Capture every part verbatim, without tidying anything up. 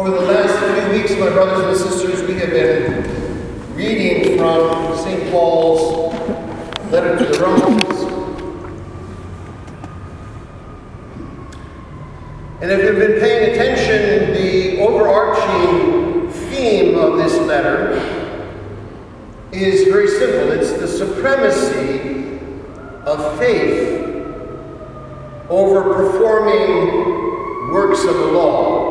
Over the last few weeks, my brothers and sisters, we have been reading from Saint Paul's letter to the Romans. And if you've been paying attention, the overarching theme of this letter is very simple. It's the supremacy of faith over performing works of the law.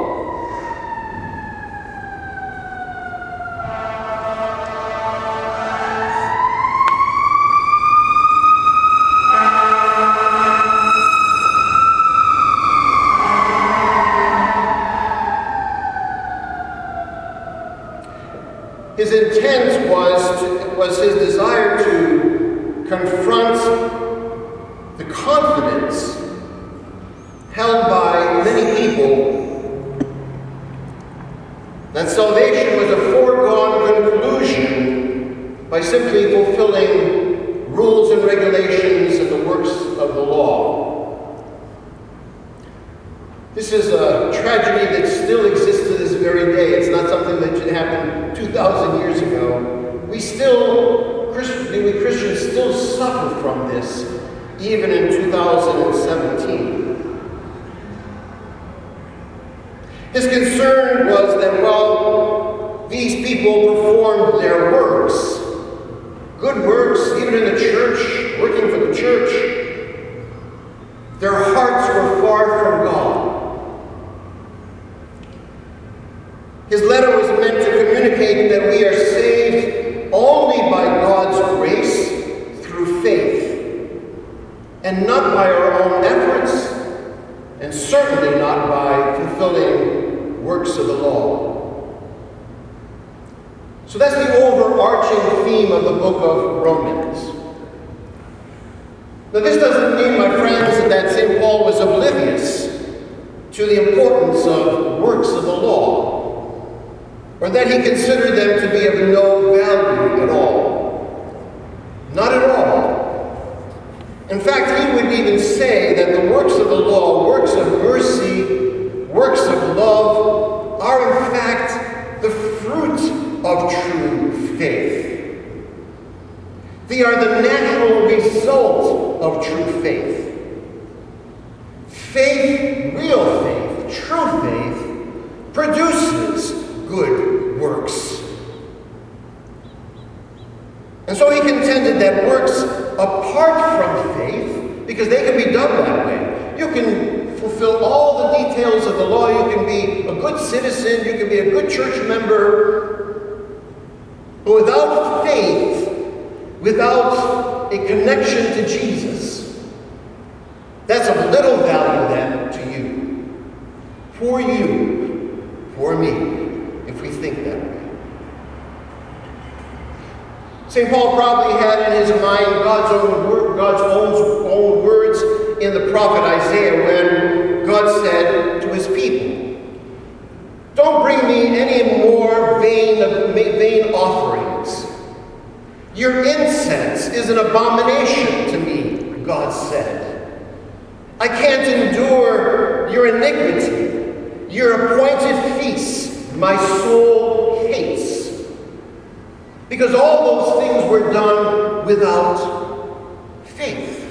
His intent was, to, was his desire to confront the confidence held by many people that salvation was a foregone conclusion by simply fulfilling rules and regulations and the works of the law. This is a tragedy that still exists to this very day. It's not something that should happen two thousand years ago. We still, we Christians still suffer from this, even in two thousand seventeen. His concern was that while these people performed their works, good works, even in the church, working for the church, their hearts were far from God. His letter was meant to communicate that we are saved only by God's grace through faith, and not by our own efforts, and certainly not by fulfilling works of the law. So that's the overarching theme of the book of Romans. Now, this doesn't mean, my friends, that Saint Paul was oblivious to the importance of works of the law, or that he considered them to be of no value at all. Not at all. In fact, he would even say that the works of the law, works of mercy, works of love, are in fact the fruit of true faith. They are the natural result of true faith. Faith, real faith, true faith, produces good works. And so he contended that works apart from faith, because they can be done that way. You can fulfill all the details of the law. You can be a good citizen. You can be a good church member. But without faith, without a connection to Jesus, that's of little value then to you. For you, for me, if we think that way. Saint Paul probably had in his mind God's own word, God's own, own words in the prophet Isaiah when God said to his people, "Don't bring me any more vain, vain offerings. Your incense is an abomination to me," God said. "I can't endure your iniquity. Your appointed feasts my soul hates." Because all those things were done without faith.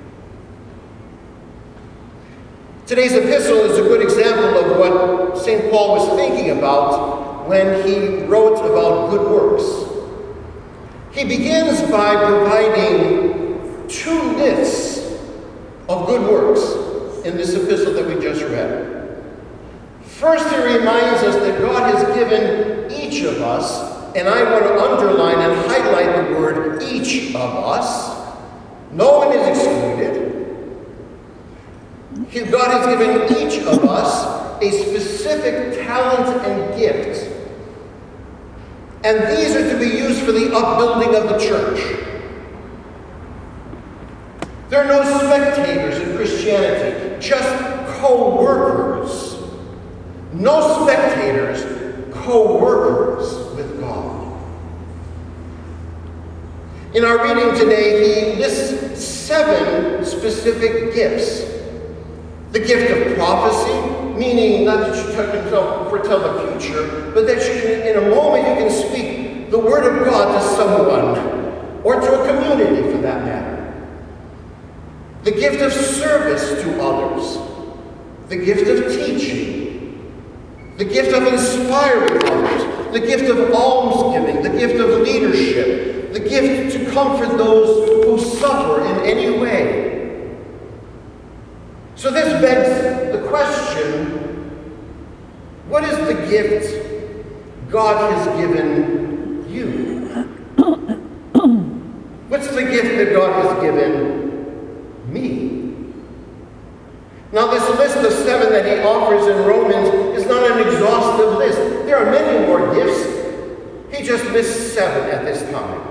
Today's epistle is a good example of what Saint Paul was thinking about when he wrote about good works. He begins by providing two lists of good works in this epistle that we just read. First, he reminds us that God has given each of us, and I want to underline and highlight the word each of us. No one is excluded. God has given each of us a specific talent and gift. And these are to be used for the upbuilding of the church. There are no spectators in Christianity, just co-workers. No spectators, co-workers with God. In our reading today, he lists seven specific gifts. The gift of prophecy, meaning not that you can foretell the future, but that you can, in a moment you can speak the word of God to someone, or to a community for that matter. The gift of service to others, the gift of teaching, the gift of inspiring others, the gift of almsgiving, the gift of leadership, the gift to comfort those who suffer in any way. So this begs the question, what is the gift God has given you? What's the gift that God has given me? Now this list of seven that he offers in Romans is not an exhaustive list. There are many more gifts. He just lists seven at this time.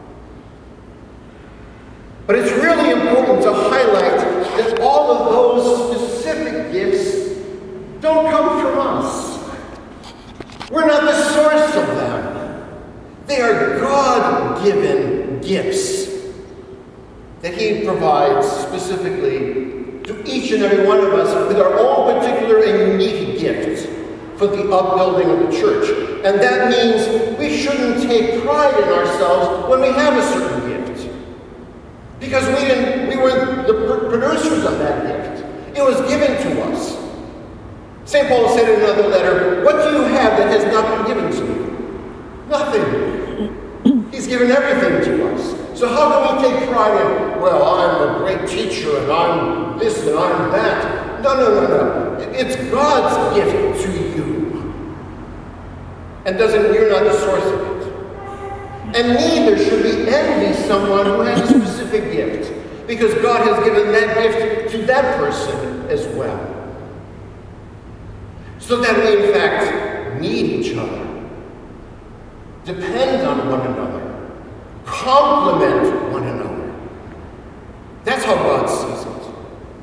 But it's really important to highlight that all of those specific gifts don't come from us. We're not the source of them. They are God-given gifts that he provides specifically to each and every one of us with our own particular and unique gift for the upbuilding of the church. And that means we shouldn't take pride in ourselves when we have a certain gift. Because we didn't, we were the producers of that gift. It was given to us. Saint Paul said in another letter, what do you have that has not been given to you? Nothing. He's given everything to us. So how can we take pride in, well, I'm a great teacher and I'm this and I'm that? No, no, no, no. It's God's gift to you. And doesn't, you're not the source of it. And neither should we envy someone who has a specific gift, because God has given that gift to that person as well. So that we, in fact, need each other, depend on one another, complement one another. That's how God sees it.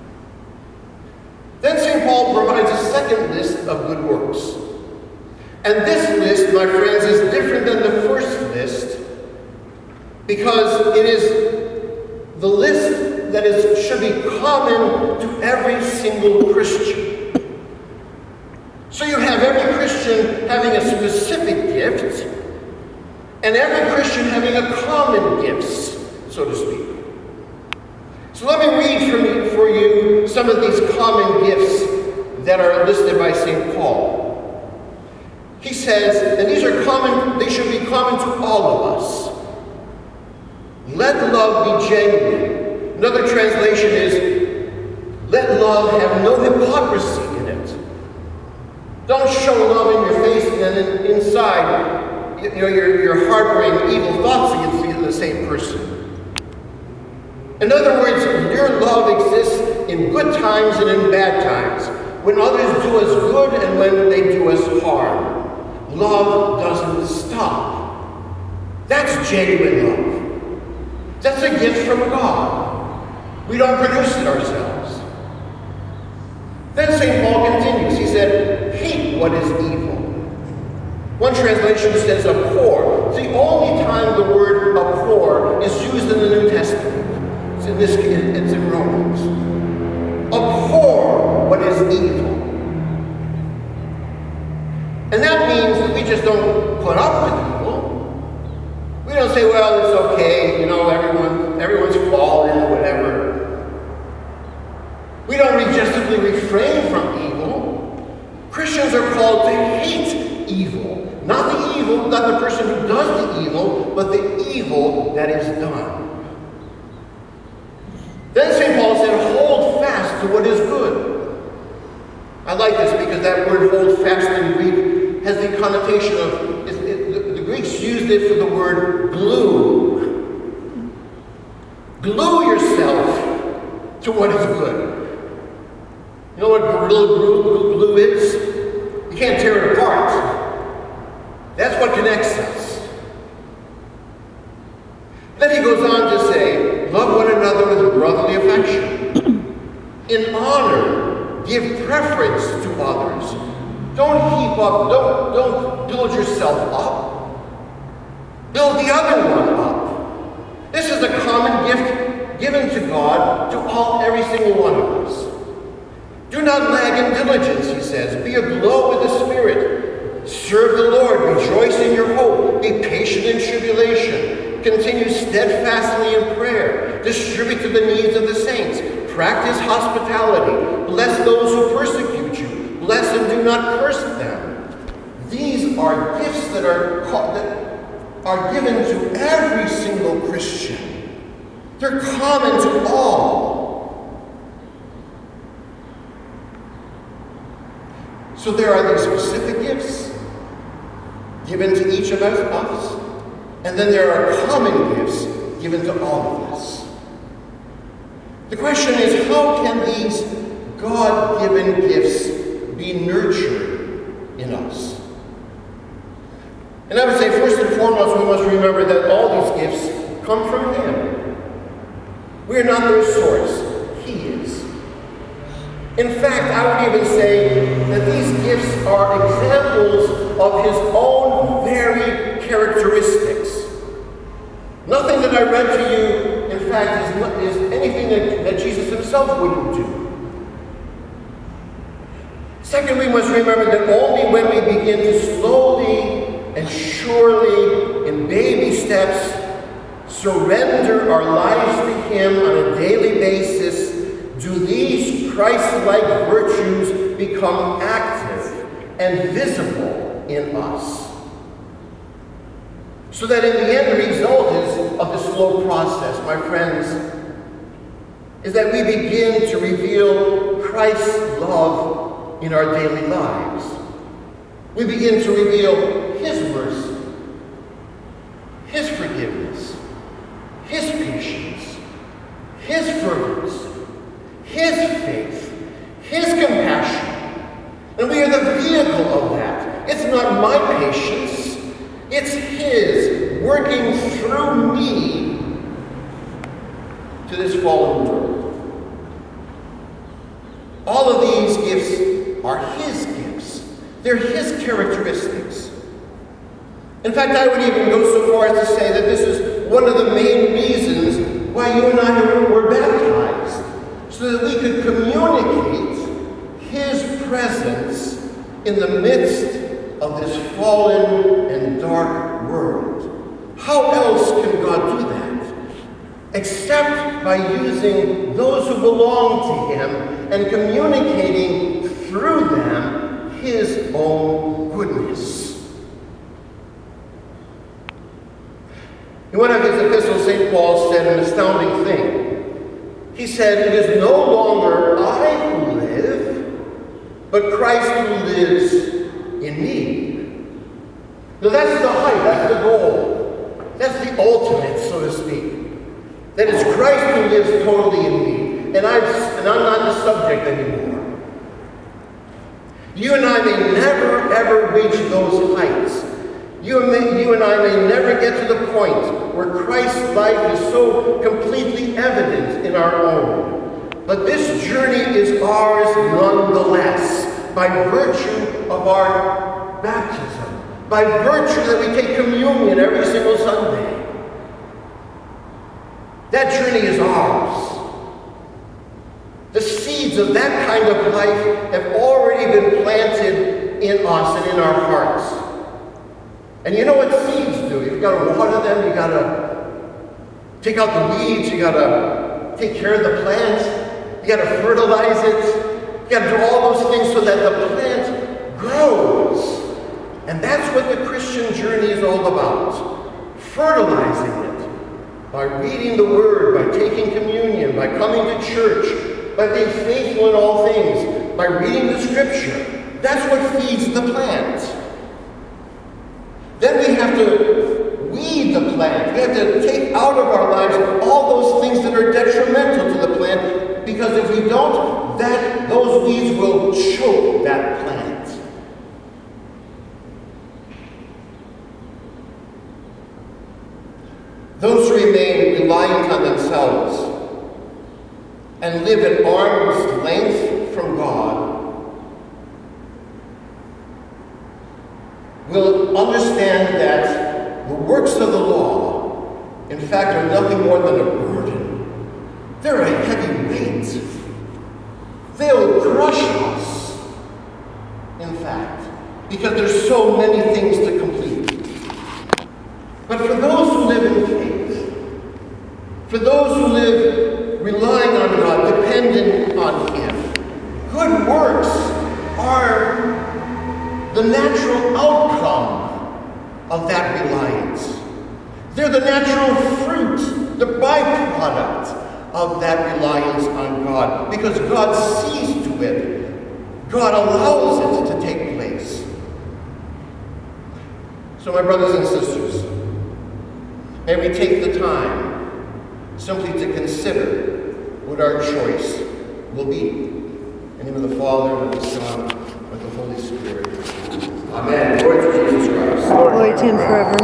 Then Saint Paul provides a second list of good works. And this list, my friends, is different than the first list because it is the list that is should be common to every single Christian. So you have every Christian having a specific gift, and every Christian having a common gifts, so to speak. So let me read from you, for you some of these common gifts that are listed by Saint Paul. He says, and these are common, they should be common to all of us. Let love be genuine. Another translation is, let love have no hypocrisy in it. Don't show love in your face and then inside, you know, you're, you're harboring evil thoughts against the same person. In other words, your love exists in good times and in bad times, when others do us good and when they do us harm. Love doesn't stop. That's genuine love. That's a gift from God. We don't produce it ourselves. Then Saint Paul continues. He said, hate what is evil. One translation says abhor. It's the only time the word abhor is used in the New Testament. It's in this case, it's in Romans. Abhor what is evil. And that means that we just don't put up with evil. We don't say, well, it's okay, you know, everyone, everyone's fallen or whatever. We don't majestically refrain from evil. Christians are called to hate evil. Not the evil, not the person who does the evil, but the evil that is done. Then Saint Paul said, hold fast to what is good. I like this because that word hold fast in Greek has the connotation of, it, it, the, the Greeks used it for the word glue. Glue yourself to what is good. You know what glue, glue, glue is? You can't tear it apart. That's what connects us. Then he goes on to say, love one another with brotherly affection. In honor, give preference to others. Don't heap up, don't, don't build yourself up. Build the other one up. This is a common gift given to God to all, every single one of us. Do not lag in diligence, he says. Be aglow with the Spirit. Serve the Lord. Rejoice in your hope. Be patient in tribulation. Continue steadfastly in prayer. Distribute to the needs of the saints. Practice hospitality. Bless those who persecute you. Bless and do not curse them. These are gifts that are, that are given to every single Christian. They're common to all. So there are these specific gifts given to each of us, and then there are common gifts given to all of us. The question is, how can these God-given gifts be nurtured in us? And I would say, first and foremost, we must remember that all these gifts come from Him. We are not their source. He is. In fact, I would even say that these gifts are examples of His own very characteristics. Nothing that I read to you, in fact, is, is anything that, that Jesus Himself wouldn't do. Second, we must remember that only when we begin to slowly and surely, in baby steps, surrender our lives to Him on a daily basis, do these Christ-like virtues become active and visible in us. So that in the end, the result is of the slow process, my friends, is that we begin to reveal Christ's love in our daily lives. We begin to reveal His mercy, His forgiveness, His patience, His fervence, His faith, His compassion. And we are the vehicle of that. It's not my patience, it's His working through me to this fallen world. All of these gifts are His gifts. They're His characteristics. In fact, I would even go so far as to say that this is one of the main reasons why you and I were baptized, so that we could communicate His presence in the midst of this fallen and dark world. How else can God do that? Except by using those who belong to Him and communicating through them His own goodness. In one of his epistles, Saint Paul said an astounding thing. He said, "It is no longer I who live, but Christ who lives in me." Now that's the height, that's the goal. That's the ultimate, so to speak. That it's Christ who lives totally in me, and, I've, and I'm not the subject anymore. You and I may never, ever reach those heights. You and, me, you and I may never get to the point where Christ's life is so completely evident in our own. But this journey is ours nonetheless, by virtue of our baptism, by virtue that we take communion every single Sunday. That journey is ours. The seeds of that kind of life have already been planted in us and in our hearts. And you know what seeds do? You've got to water them, you've got to take out the weeds, you've got to take care of the plant, you've got to fertilize it, you've got to do all those things so that the plant grows. And that's what the Christian journey is all about. Fertilizing it by reading the Word, by taking communion, by coming to church, by being faithful in all things, by reading the Scripture. That's what feeds the plant. Then we have to weed the plant. We have to take out of our lives all those things that are detrimental to the plant, because if we don't, that those weeds will choke that plant. Those who remain reliant on themselves and live at arm's length from God will understand that the works of the law, in fact, are nothing more than a burden. They're a heavy weight. They'll rush us, in fact, because there's so many things to complete. But for those who live in faith, for those who live relying on God, dependent on Him, good works are the natural outcome of that reliance. They're the natural fruit, the byproduct of that reliance on God, because God sees to it. God allows it to take place. So, my brothers and sisters, may we take the time simply to consider what our choice will be. In the name of the Father, and of the Son, and of the Holy Spirit. Amen. Glory to Jesus Christ. Glory to Him forever.